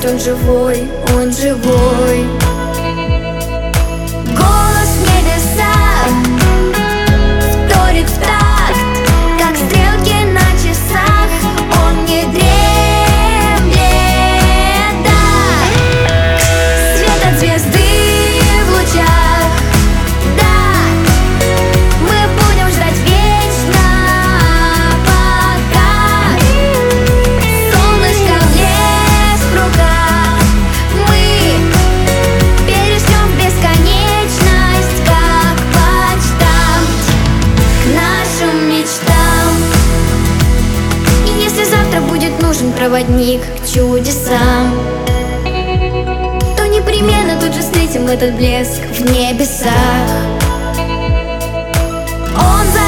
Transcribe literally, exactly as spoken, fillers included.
ведь он живой, он живой. Голос в небесах вторит в такт, как стрелки на часах. Он не дремлет, да. Свет от звезды в лучах, да. Мы будем ждать вечно, пока солнышко блеск в руках. Мы перейдем в бесконечность, как почтамт, к нашим мечтам. И если завтра будет нужен проводник к чудесам, то непременно тут же встретим этот блеск в небесах. Он за